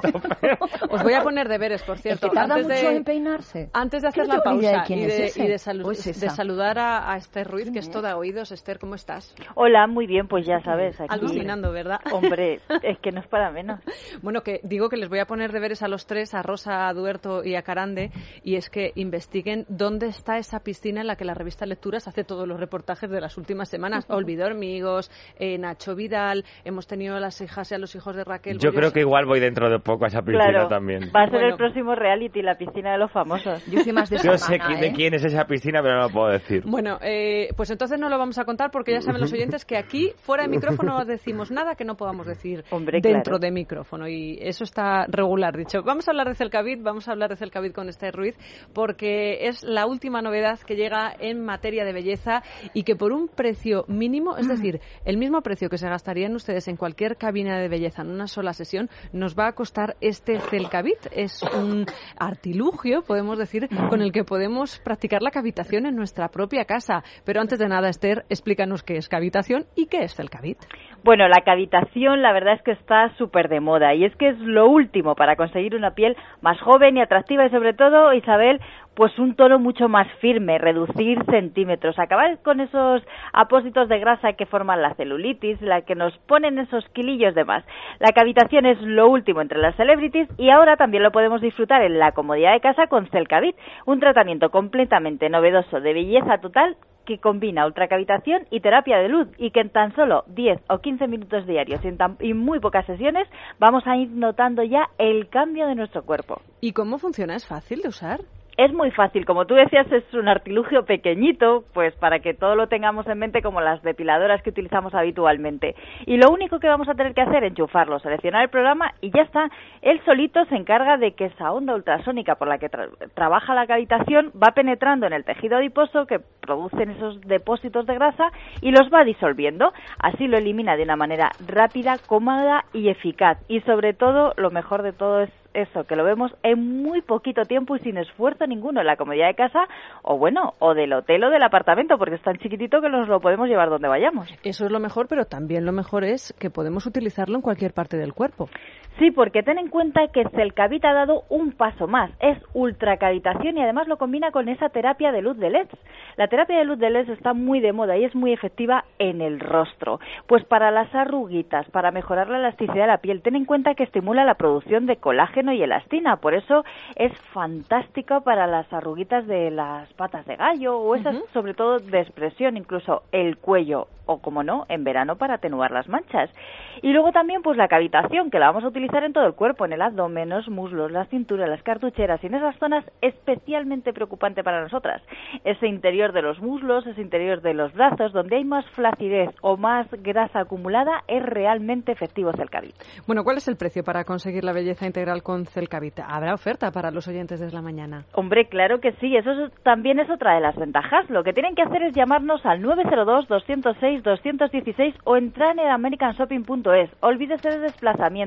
Os voy a poner deberes, por El cierto. que tarda antes mucho de, en peinarse. Antes de hacer ¿Qué la tengo ni idea de pausa quién y es de, ese? y de salu- ¿O es de esa? saludar a, a Esther Ruiz, que es ¿Quién es? toda oídos. Esther, ¿cómo estás? Hola, muy bien, pues ya sabes. Aquí. Alucinando, ¿verdad? Hombre, es que no es para menos. Bueno, que digo que les voy a poner deberes a los tres, a Rosa, a Duerto y a Carande, y es que investiguen dónde está esa piscina en la que la revista Lecturas hace todos los reportajes de las últimas semanas. Olvido Hormigos, eh, Nacho Vidal, hemos tenido a las hijas y a los hijos de Raquel. Yo Bollos. creo que igual voy dentro de poco a esa piscina Claro, también. va a ser Bueno. el próximo reality, la piscina de los famosos. Yo soy más de Yo sé semana, qui- de ¿eh? quién es esa piscina, pero no lo puedo decir. Bueno, eh, pues entonces no lo vamos a contar porque ya saben los oyentes que aquí, fuera de micrófono, no decimos nada que no podamos decir Hombre, dentro claro. de micrófono. Y eso está regular, dicho. Vamos a hablar de Celcavit, vamos a hablar de Celcavit con Esther Ruiz, porque es la última novedad que llega en materia de belleza y que por un precio mínimo, es decir, el mismo precio que se gastarían ustedes en cualquier cabina de belleza en una sola sesión, nos va a costar este Celcavit. Es un artilugio, podemos decir, con el que podemos practicar la cavitación en nuestra propia casa. Pero antes de nada, Esther, explícanos qué es cavitación y qué es Celcavit. Bueno, la cavitación la verdad es que está súper de moda y es que es lo último para conseguir una piel más joven y atractiva y sobre todo, Isabel, pues un tono mucho más firme, reducir centímetros, acabar con esos apósitos de grasa que forman la celulitis, la que nos ponen esos kilillos de más. La cavitación es lo último entre las celebrities y ahora también lo podemos disfrutar en la comodidad de casa con Celcavit, un tratamiento completamente novedoso de belleza total que combina ultracavitación y terapia de luz y que en tan solo diez o quince minutos diarios y en tan, y muy pocas sesiones vamos a ir notando ya el cambio de nuestro cuerpo. ¿Y cómo funciona? ¿Es fácil de usar? Es muy fácil, como tú decías, es un artilugio pequeñito, pues para que todo lo tengamos en mente como las depiladoras que utilizamos habitualmente. Y lo único que vamos a tener que hacer es enchufarlo, seleccionar el programa y ya está. Él solito se encarga de que esa onda ultrasónica por la que tra- trabaja la cavitación va penetrando en el tejido adiposo que producen esos depósitos de grasa y los va disolviendo. Así lo elimina de una manera rápida, cómoda y eficaz. Y sobre todo, lo mejor de todo es eso, que lo vemos en muy poquito tiempo y sin esfuerzo ninguno en la comodidad de casa o bueno, o del hotel o del apartamento, porque es tan chiquitito que nos lo podemos llevar donde vayamos. Eso es lo mejor, pero también lo mejor es que podemos utilizarlo en cualquier parte del cuerpo. Sí, porque ten en cuenta que Celcavit ha dado un paso más, es ultracavitación y además lo combina con esa terapia de luz de L E Ds. La terapia de luz de L E Ds está muy de moda y es muy efectiva en el rostro. Pues para las arruguitas, para mejorar la elasticidad de la piel, ten en cuenta que estimula la producción de colágeno y elastina, por eso es fantástica para las arruguitas de las patas de gallo o esas uh-huh. sobre todo de expresión, incluso el cuello o como no, en verano para atenuar las manchas. Y luego también pues la cavitación, que la vamos a utilizar en todo el cuerpo, en el abdomen, los muslos, la cintura, las cartucheras y en esas zonas especialmente preocupante para nosotras. Ese interior de los muslos, ese interior de los brazos, donde hay más flacidez o más grasa acumulada, es realmente efectivo Celcavit. Bueno, ¿cuál es el precio para conseguir la belleza integral con Celcavit? ¿Habrá oferta para los oyentes desde la mañana? Hombre, claro que sí, eso es, también es otra de las ventajas. Lo que tienen que hacer es llamarnos al nueve cero dos, dos cero seis, dos uno seis o entrar en american shopping punto es. Olvídese de desplazamientos, de gastar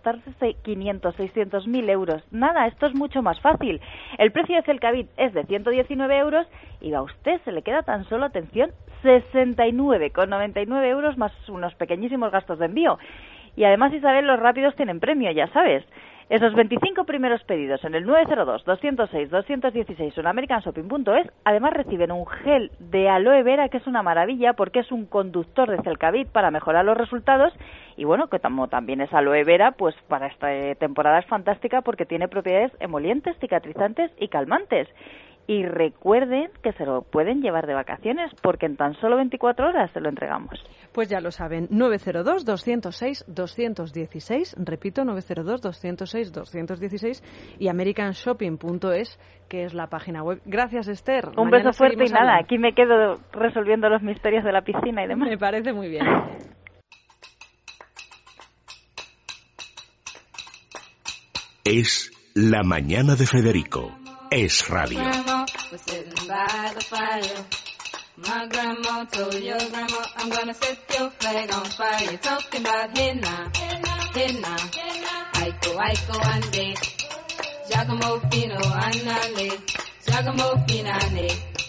gastarse quinientos, seiscientos mil euros. Nada, esto es mucho más fácil. El precio de Celcavit es de ciento diecinueve euros y a usted se le queda tan solo, atención, sesenta y nueve con noventa y nueve euros más unos pequeñísimos gastos de envío. Y además, Isabel, los rápidos tienen premio, ya sabes. Esos veinticinco primeros pedidos en el nueve cero dos, dos cero seis, dos uno seis o en american shopping punto es, además reciben un gel de aloe vera que es una maravilla porque es un conductor de Celcavit para mejorar los resultados y bueno, que como también es aloe vera, pues para esta temporada es fantástica porque tiene propiedades emolientes, cicatrizantes y calmantes. Y recuerden que se lo pueden llevar de vacaciones porque en tan solo veinticuatro horas se lo entregamos. Pues ya lo saben, nueve cero dos, dos cero seis, dos uno seis, repito, nueve cero dos, dos cero seis, dos uno seis y american shopping punto es, que es la página web. Gracias, Esther. Un Mañana beso fuerte y nada, hablando. aquí me quedo resolviendo los misterios de la piscina y demás. Me parece muy bien. Es La Mañana de Federico. Es radio. My grandma told your grandma, I'm gonna set your flag on fire. You're talking about henna, henna, Aiko, Aiko, ande, Giacomo Fino, andale, Giacomo Finane.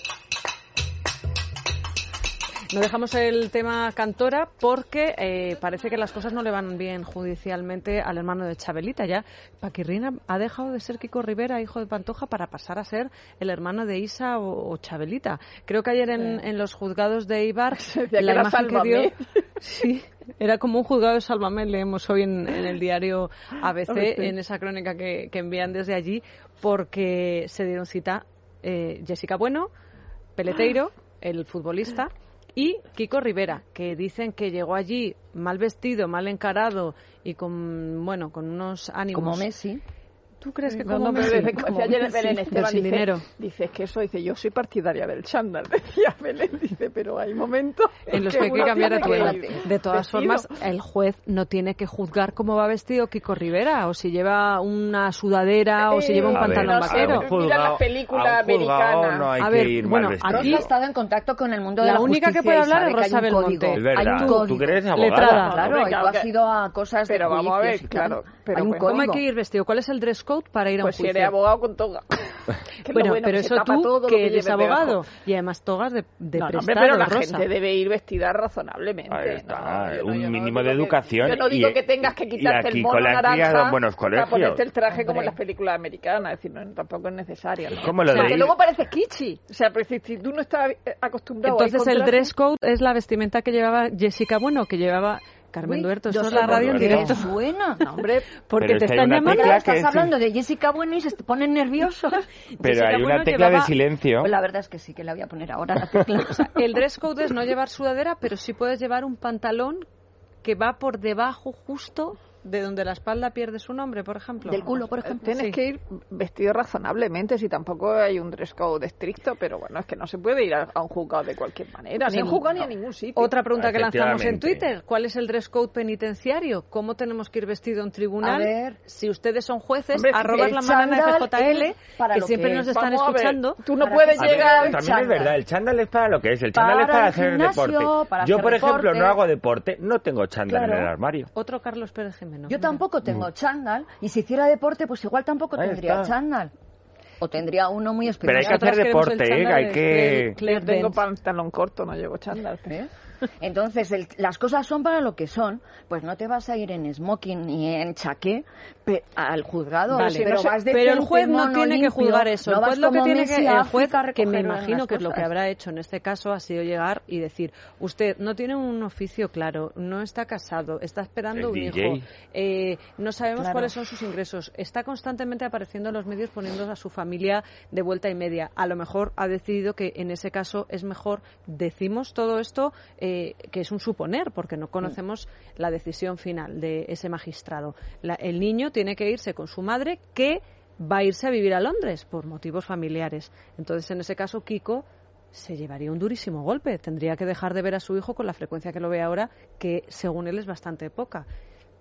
No dejamos el tema Cantora porque eh, parece que las cosas no le van bien judicialmente al hermano de Chabelita. Ya Paquirrín ha dejado de ser Kiko Rivera, hijo de Pantoja, para pasar a ser el hermano de Isa o, o Chabelita. Creo que ayer en, en los juzgados de Eibar la que imagen que dio... Sí, era como un juzgado de Sálvame, leemos hoy en, en el diario A B C, en esa crónica que, que envían desde allí, porque se dieron cita eh, Jessica Bueno, Peleteiro, el futbolista, y Kiko Rivera, que dicen que llegó allí mal vestido, mal encarado y con, bueno, con unos ánimos... Como Messi. ¿Tú crees que No, como no, pero Messi? desde- Como decía ayer Messi, Belén del Esteban, sin dice, dinero. dice, es que eso, dice, yo soy partidaria del chándal, decía Belén, dice, pero hay momentos En los que hay que uno cambiar a tiene tu que edad. ir De todas vestido. formas, el juez no tiene que juzgar cómo va vestido Kiko Rivera, o si lleva una sudadera, o si lleva un Eh, pantalón no sé, vaquero. pero mira las películas a un juzgado americanas. no hay A que ver, ir bueno, mal vestido. aquí- Rosa ha estado en contacto con el mundo de La la única justicia que puede y hablar sabe es que hay Rosa un Belmonte. código. Es verdad. Hay un Tú- código. tú que eres abogada. Letrada. Claro, Hombre, y tú claro has que- ido a cosas de Pero vamos a juicios ver, y claro, tal. pero hay un bueno. ¿Cómo hay código. que ir vestido? ¿Cuál es el dress code para ir a un Pues si juicio? eres abogado con toga. Que es lo Bueno, bueno, pero que se eso tapa tú, todo lo que que eres lleves abogado, debajo. y además togas de, de No, no, hombre, prestado, pero la Rosa. gente debe ir vestida razonablemente. Ahí está, No, yo no- un yo no mínimo digo de que- educación Yo no digo y- que tengas que y quitarte aquí el mono con las naranja crías son buenos para colegios. ponerte el traje como Hombre. en las películas americanas. Es decir, no, tampoco es necesario. ¿no? ¿Cómo lo O sea, de que ir? luego parece kitschy. O sea, pero si, si tú no estás eh, acostumbrado a ir Entonces con el traje- dress code es la vestimenta que llevaba Jessica Bueno, que llevaba Carmen Uy, Duerto. yo Eso es sé la radio en por qué directo. suena. No, hombre, Porque Pero te es que hay están una llamando. tecla Estás que es- hablando de Jessica Bueno y se te ponen nerviosos. Pero Jessica hay una Bueno tecla de llevaba- silencio. Pues la verdad es que sí, que la voy a poner ahora la tecla. El dress code es no llevar sudadera, pero sí puedes llevar un pantalón que va por debajo justo de donde la espalda pierde su nombre, por ejemplo. Del culo, por ejemplo. tienes Sí. que ir vestido razonablemente, si tampoco hay un dress code estricto, pero bueno, es que no se puede ir a, a un juzgado de cualquier manera, ni en juzgado ni a ningún sitio. Otra pregunta que lanzamos en Efectivamente. Twitter. ¿Cuál es el dress code penitenciario? ¿Cómo tenemos que ir vestido en tribunal? A ver. Si ustedes son jueces, Hombre, arroba el la manana chándal F J L, es para que lo siempre que nos es. están Vamos a ver, escuchando. tú no Para puedes que- A ver, llegar... también es chándal. verdad, el chándal es para lo que es. El chándal es Para para el hacer gimnasio, deporte. para Yo, hacer por ejemplo, deporte. no hago deporte, no tengo chándal Claro. en el armario. Otro Carlos Pérez Jimeno. Yo Mira. tampoco tengo chándal y si hiciera deporte pues igual tampoco Ahí tendría está. chándal. O tendría uno muy Pero hay especial. que hacer Nosotras queremos el deporte, ¿eh? chándal Hay de que... Claire Yo tengo Dance. pantalón corto, no llevo chándal. ¿Eh? Entonces, el- las cosas son para lo que son. Pues no te vas a ir en smoking ni en chaqué pe- al juzgado. Vale, pero, no sé, vas de pero el frente, juez no mono tiene que limpio, juzgar eso. no El vas juez lo que como tiene Messi que, a el juez, África a que me recoger imagino unas que es lo que cosas. habrá hecho en este caso, ha sido llegar y decir, usted no tiene un oficio claro, no está casado, está esperando El un D J. hijo, eh, no sabemos Claro. cuáles son sus ingresos, está constantemente apareciendo en los medios poniendo a su familia de vuelta y media. A lo mejor ha decidido que en ese caso es mejor, decimos todo esto, eh, que es un suponer, porque no conocemos la decisión final de ese magistrado. La- el niño tiene que irse con su madre, que va a irse a vivir a Londres por motivos familiares. Entonces, en ese caso, Kiko se llevaría un durísimo golpe. Tendría que dejar de ver a su hijo con la frecuencia que lo ve ahora, que según él es bastante poca.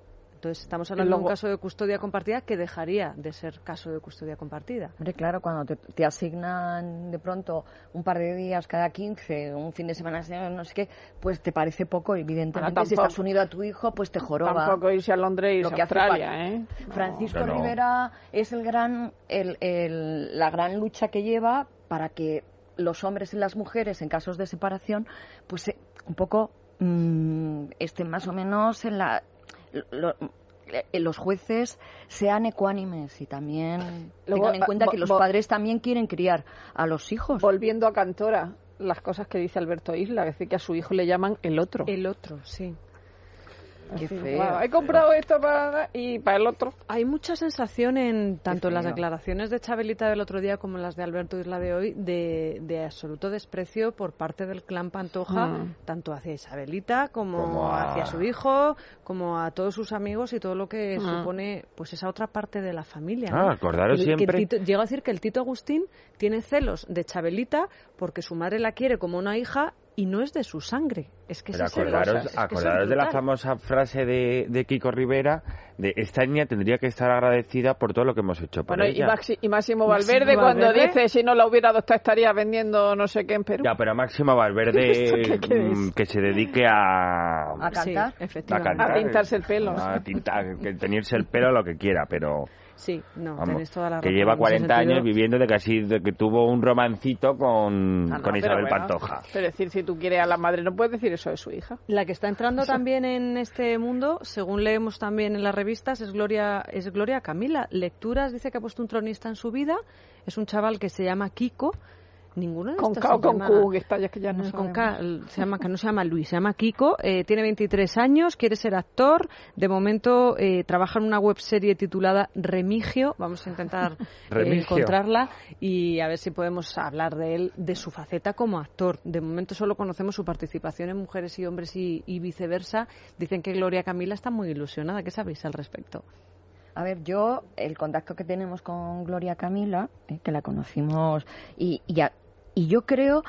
Entonces estamos hablando luego- de un caso de custodia compartida que dejaría de ser caso de custodia compartida. Hombre, claro, cuando te, te asignan de pronto un par de días cada quince, un fin de semana, no sé qué, pues te parece poco, evidentemente. Ahora, si tampoco- estás unido a tu hijo, pues te joroba. Tampoco irse a Londres y Lo irse que a hace Australia, falta. ¿eh? Francisco No, no. Rivera es el gran, el, el- la gran lucha que lleva para que los hombres y las mujeres en casos de separación, pues eh, un poco mmm, estén más o menos en la... Lo, eh, los jueces sean ecuánimes y también Luego, tengan en cuenta vo- que los vo- padres también quieren criar a los hijos. Volviendo a Cantora, las cosas que dice Alberto Isla, es decir, que a su hijo le llaman el otro. El otro, sí. Qué Es decir, feo. "Bueno, he comprado esto para y para el otro". Hay mucha sensación en tanto en las feo. declaraciones de Chabelita del otro día como en las de Alberto Isla de hoy de, de absoluto desprecio por parte del clan Pantoja, Mm. tanto hacia Isabelita como, Como a- hacia su hijo, como a todos sus amigos y todo lo que Mm. supone pues esa otra parte de la familia. Ah, ¿no? acordaros El- que el siempre- Tito- llego a decir que el Tito Agustín tiene celos de Chabelita porque su madre la quiere como una hija y no es de su sangre. Es que Pero ese es el- acordaros, es que eso es acordaros de la brutal. famosa frase de, de Kiko Rivera de esta niña tendría que estar agradecida por todo lo que hemos hecho por Bueno, y, ella. Maxi- y Máximo Máximo Valverde cuando Valverde. dice si no la hubiera adoptado estaría vendiendo no sé qué en Perú. Ya, pero Máximo Valverde ¿Esto qué- qué es? mm, que se dedique a, A cantar. Sí, a efectivamente. cantar. A pintarse el pelo. A tintar, que teñirse el pelo lo que quiera, pero Sí, no, vamos, tenéis toda la que razón lleva en ese cuarenta sentido. años viviendo de que así, de que tuvo un romancito con, Ah, no, con pero Isabel bueno, Pantoja. Pero decir, si tú quieres a la madre, no puedes decir eso de su hija. La que está entrando también en este mundo, según leemos también en las revistas, es Gloria, es Gloria Camila. Lecturas dice que ha puesto un tronista en su vida. Es un chaval que se llama Kiko. Ninguno de Con estos K o se con llama- Q, que está ya que ya no no, con sabemos. K, se llama, que no se llama Luis, se llama Kiko, eh, tiene veintitrés años, quiere ser actor, de momento eh, trabaja en una webserie titulada Remigio, vamos a intentar eh, Remigio. encontrarla y a ver si podemos hablar de él, de su faceta como actor. De momento solo conocemos su participación en Mujeres y Hombres y, y viceversa. Dicen que Gloria Camila está muy ilusionada. ¿Qué sabéis al respecto? A ver, yo, el contacto que tenemos con Gloria Camila, eh, que la conocimos, y, y, a- y yo creo,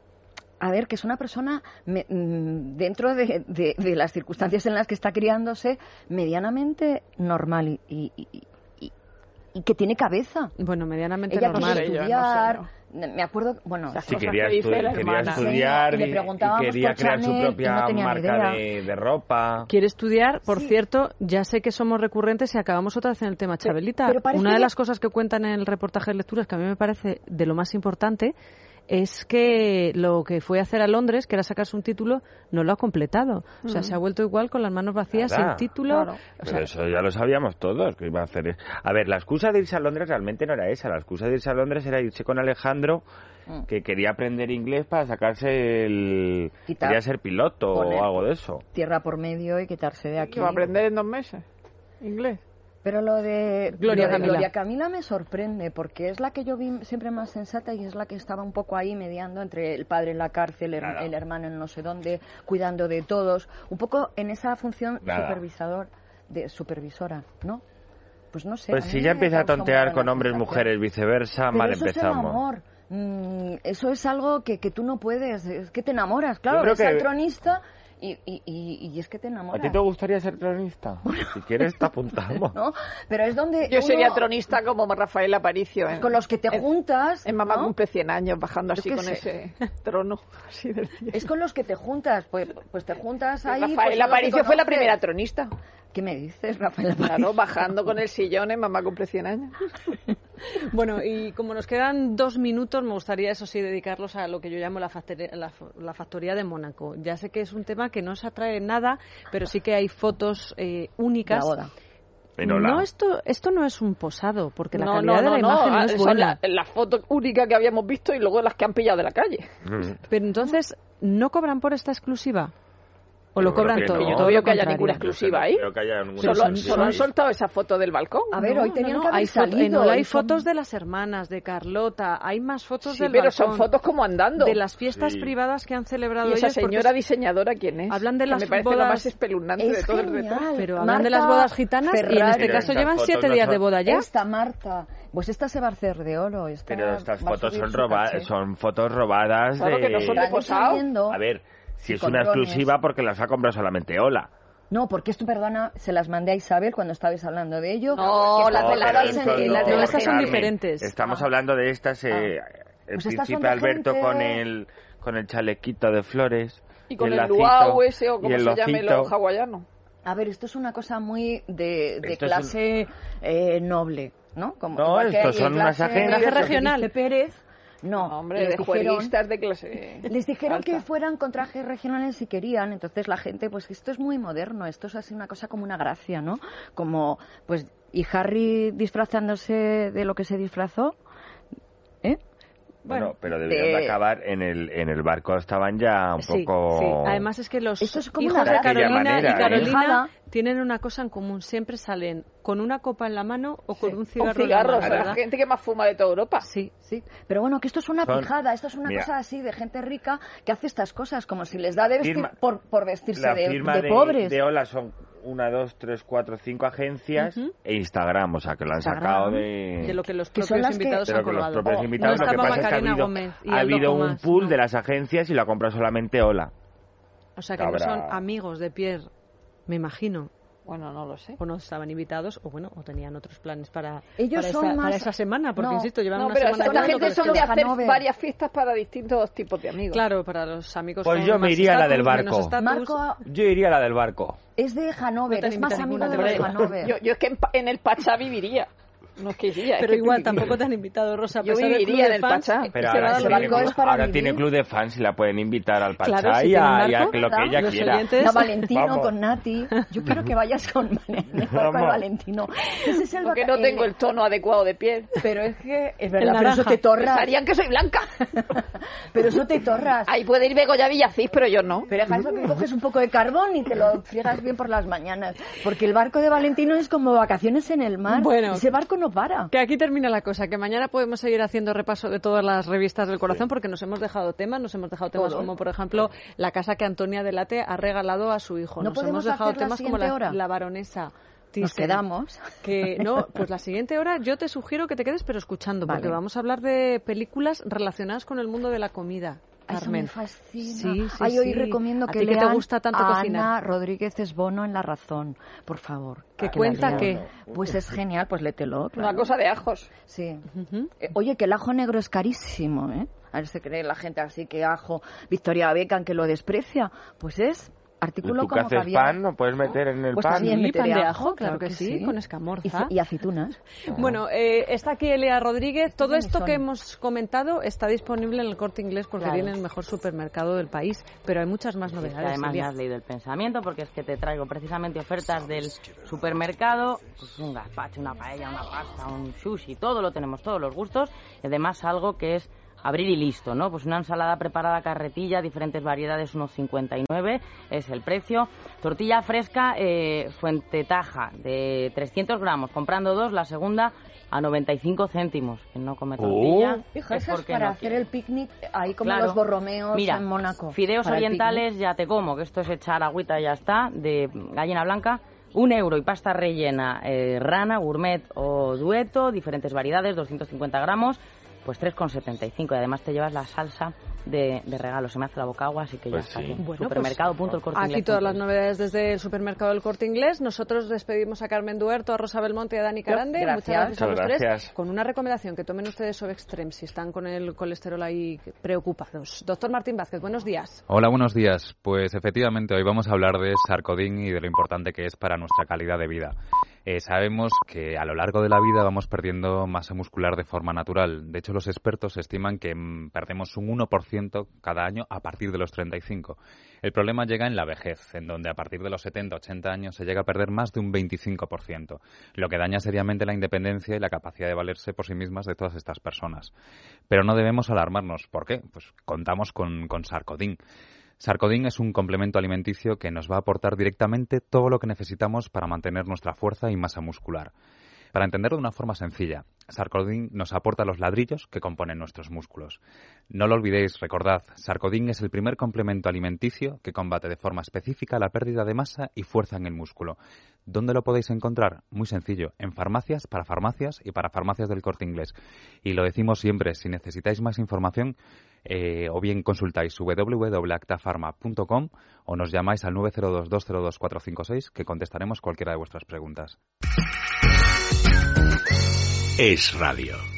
a ver, que es una persona, me- mm, dentro de, de- de las circunstancias en las que está criándose, medianamente normal y, y- y- y- y que tiene cabeza. Bueno, medianamente Ella normal. quiere Yo no sé, estudiar, ¿no? me acuerdo, bueno, Las Sí, cosas quería, que dice estu- la quería hermana. estudiar Sí, y le y, y preguntábamos quería por crear su Chanel y propia no tenía ni marca idea. de, de ropa. Quiere estudiar, por Sí. cierto, ya sé que somos recurrentes y acabamos otra vez en el tema Chabelita. pero parece Una de que- las cosas que cuentan en el reportaje de lecturas, que a mí me parece de lo más importante, es que lo que fue a hacer a Londres, que era sacarse un título, no lo ha completado. O sea, se ha vuelto igual con las manos vacías, Nada. sin título. Claro. O sea, Pero eso ya lo sabíamos todos, que iba a hacer. A ver, la excusa de irse a Londres realmente no era esa. La excusa de irse a Londres era irse con Alejandro, Mm. que quería aprender inglés para sacarse el... Quitar. Quería ser piloto Poner. o algo de eso. tierra por medio y quitarse de aquí. Que va a aprender en dos meses inglés. Pero lo de Gloria lo de Camila. Gloria Camila me sorprende porque es la que yo vi siempre más sensata y es la que estaba un poco ahí mediando entre el padre en la cárcel, el, Nada. el hermano en no sé dónde, cuidando de todos, un poco en esa función Nada. supervisador, de supervisora, ¿no? Pues no sé. Pues a si mí ya me empieza a causa tontear muy con buena hombres, sensación. mujeres, viceversa, Pero mal eso empezamos. es el amor. Mm, eso es algo que, que tú no puedes, es que te enamoras. Claro, creo eres que- al tronista y, y, y, y es que te ¿A enamoras. ti te gustaría ser tronista? Si quieres, te apuntamos. ¿No? Pero es donde Yo uno- sería tronista como Rafael Aparicio. En, con los que te en- juntas. En Mamá ¿no? cumple cien años, bajando Yo así qué con sé. ese trono. Así del cielo. Es con los que te juntas, pues, pues te juntas ahí. Rafael pues, son los que Aparicio fue la conoces. primera tronista. ¿Qué me dices, Rafael Aparicio? Claro, bajando con el sillón en Mamá cumple cien años. bueno, y como nos quedan dos minutos, me gustaría, eso sí, dedicarlos a lo que yo llamo la factoría, la, la factoría de Mónaco. Ya sé que es un tema que no os atrae nada, pero sí que hay fotos eh, únicas. La boda. Enola. No, esto, esto no es un posado, porque la no, calidad no, de no, la imagen no, ah, es son buena. la, la foto única que habíamos visto y luego las que han pillado de la calle. Mm. Pero entonces, ¿no cobran por esta exclusiva? ¿O lo Yo cobran creo que todo? no. Yo no todo veo lo que haya contrario. ninguna exclusiva ahí. Creo que haya ninguna Solo, son- exclusiva solo han ahí. soltado esa foto del balcón. A ver, No, hoy no, tenían no, que haber hay foto- salido. en Ola hay y son- fotos de las hermanas, de Carlota, hay más fotos Sí, del pero son balcón, fotos como andando. de las fiestas Sí. privadas que han celebrado ¿Y esa ellos, porque señora es- diseñadora quién es? Hablan de Que las me parece bodas- lo más espeluznante de Es todo el genial. retrato. Pero hablan de Marta las bodas gitanas y en Ferrari. este Pero caso estas llevan fotos siete no días son- de boda ya. Esta Marta, pues esta se va a hacer de oro. Esta Pero estas va a fotos subir son, su roba- caché. son fotos robadas Claro de... que no son de Están posado. saliendo A ver, si y es con una drones. exclusiva porque las ha comprado solamente Ola. No, porque esto, perdona, se las mandé a Isabel cuando estabais hablando de ello. No, las de la pero gente, estos las de no, la estas son gente. diferentes. Estamos Ah. hablando de estas, eh, el Pues estas son príncipe de Alberto gente- con el con el chalequito de flores. Y con el el lacito, luau ese o y como el se llame locito. los hawaianos. A ver, esto es una cosa muy de, de Esto es clase eh, noble, ¿no? Como, No, igual que estos hay son unas clase- agencias. Traje lo que regional. dice Pérez, no, No, hombre, les de dijeron, juerguistas de clase les dijeron alta. que fueran con trajes regionales si querían, entonces la gente, pues esto es muy moderno, esto es así una cosa como una gracia, ¿no? Como, pues, y Harry disfrazándose de lo que se disfrazó, ¿eh? Bueno, Bueno, pero debían de de- acabar en el en el barco, estaban ya un Sí, poco... sí. Además es que los Esto es como hijos una de gracia. Carolina De aquella y manera, ¿eh? Carolina Dejada. tienen una cosa en común. Siempre salen con una copa en la mano o con un Un cigarro cigarro, en o la sea, mano, la ¿verdad? gente que más fuma de toda Europa. Sí, Sí, pero bueno, que esto es una Son- pijada, esto es una Mira. cosa así de gente rica que hace estas cosas, como si les da de vestir Firma- por, por vestirse La de, firma de pobres. de Ola son una, dos, tres, cuatro, cinco agencias Ujú. e Instagram, o sea, que lo han Instagram. sacado de... de lo que los Que son propios las que- invitados de han lo que los colgado. propios Oh, invitados, no lo que estaba pasa es que ha Macarena habido, Gómez y ha Aldo habido un Comas, pool no. de las agencias y lo ha comprado solamente Ola. O sea, que Habrá- no son amigos de Pierre, me imagino. Bueno, no lo sé. O no estaban invitados, o bueno, o tenían otros planes para, Ellos para, son esa, más- para esa semana, porque No, insisto, llevan No, una pero semana esta ya de lo gente que son les de queda. hacer Hanover. varias fiestas para distintos tipos de amigos. Claro, para los amigos Pues con yo me más iría a la estatus, del barco. menos estatus. Marco Yo iría a la del barco. es de Hanover, No te es más invita amigo ninguna de de los las dos. Hanover. Yo, yo es que en, Pa- en el Pachá viviría. No es que iría. es Pero que igual viviría. tampoco te han invitado, Rosa. A Yo pesar del viviría club en de el fans, Pachá. Pero se va a ahora, dar ese lo tiene, barco mismo. es para ahora vivir. tiene club de fans y la pueden invitar al Pachá Claro, si y, tienen a, y a barco, lo que ella los quiera. oyentes- La Valentino Vamos. con Nati. Yo quiero que vayas con en el barco de Vamos. Valentino. Ese es el Porque vaca- no tengo el tono adecuado de piel. Pero es que es El verdad, pero naranja. eso te torras. Pensarían que soy blanca. Pero eso te torras. Ahí puede ir Begoña Villacís, pero yo no. Pero deja eso que coges un poco de carbón y te lo friegas bien por las mañanas. Porque el barco de Valentino es como vacaciones en el mar. Bueno. Ese barco no para. Que aquí termina la cosa, que mañana podemos seguir haciendo repaso de todas las revistas del corazón porque nos hemos dejado temas, nos hemos dejado temas Todo. como por ejemplo la casa que Antonia Delate ha regalado a su hijo. ¿No Nos podemos hemos dejado hacer la temas como siguiente la, hora? la baronesa. Nos Thyssen. quedamos. Que no, pues la siguiente hora yo te sugiero que te quedes pero escuchando porque Vale. vamos a hablar de películas relacionadas con el mundo de la comida. Eso Carmen. me fascina. Sí, sí, Ay, hoy sí. recomiendo ¿A que ti que te lean gusta tanto a cocinar? Ana Rodríguez Esbono en La Razón, por favor. ¿Qué la cuenta lean. qué? Pues es genial, pues lételo. claro. Una cosa de ajos. Sí. Ujú. Eh, Oye, que el ajo negro es carísimo, ¿eh? A ver, se cree la gente así que ajo, Victoria Beckham que lo desprecia. Pues es artículo ¿Tú que como haces caviar. pan lo puedes meter en el Pues pan? también Sí, mete pan de de ajo, ajo, claro que sí, con escamorza. Y, ce- y aceitunas. Bueno, eh, está aquí Elia Rodríguez. Todo de esto mi que zona. hemos comentado está disponible en el Corte Inglés porque Claro. tiene el mejor supermercado del país, pero hay muchas más Sí, es que novedades. además me Silvia. has leído el pensamiento porque es que te traigo precisamente ofertas del supermercado, pues un gazpacho, una paella, una pasta, un sushi, todo lo tenemos, todos los gustos y además algo que es abrir y listo, ¿no? Pues una ensalada preparada carretilla, diferentes variedades, unos cincuenta y nueve es el precio. Tortilla fresca eh, Fuente Taja de trescientos gramos, comprando dos, la segunda a noventa y cinco céntimos. Quien no come tortilla Hija, es eso es porque para no hacer quiere. el picnic ahí como Claro. los borromeos Mira, en Mónaco. fideos Para el orientales ya te como, que esto es echar agüita y ya está, de gallina blanca, un euro y pasta rellena eh, rana, gourmet o dueto, diferentes variedades, doscientos cincuenta gramos, pues tres con setenta y cinco y además te llevas la salsa de, de regalo. Se me hace la boca agua, así que Pues ya está sí. aquí. Bueno, Supermercado punto el corte Aquí inglés todas punto las es. novedades desde el supermercado del Corte Inglés. Nosotros despedimos a Carmen Duerto, a Rosa Belmonte y a Dani Carande. Gracias. Muchas gracias a los Muchas tres. gracias. Con una recomendación, que tomen ustedes Sovextrem si están con el colesterol ahí preocupados. Doctor Martín Vázquez, buenos días. Hola, buenos días. Pues efectivamente hoy vamos a hablar de Sarcodin y de lo importante que es para nuestra calidad de vida. Eh, sabemos que a lo largo de la vida vamos perdiendo masa muscular de forma natural. De hecho, los expertos estiman que mm, perdemos un uno por ciento cada año a partir de los treinta y cinco. El problema llega en la vejez, en donde a partir de los setenta, ochenta años se llega a perder más de un veinticinco por ciento, lo que daña seriamente la independencia y la capacidad de valerse por sí mismas de todas estas personas. Pero no debemos alarmarnos. ¿Por qué? Pues contamos con, con Sarcodin. Sarcodin es un complemento alimenticio que nos va a aportar directamente todo lo que necesitamos para mantener nuestra fuerza y masa muscular. Para entenderlo de una forma sencilla, Sarcodin nos aporta los ladrillos que componen nuestros músculos. No lo olvidéis, recordad, Sarcodin es el primer complemento alimenticio que combate de forma específica la pérdida de masa y fuerza en el músculo. ¿Dónde lo podéis encontrar? Muy sencillo, en farmacias, para farmacias y para farmacias del Corte Inglés. Y lo decimos siempre, si necesitáis más información, eh, o bien consultáis w w w punto actafarma punto com o nos llamáis al nueve cero dos, dos cero dos, cuatro cinco seis, que contestaremos cualquiera de vuestras preguntas. Es Radio.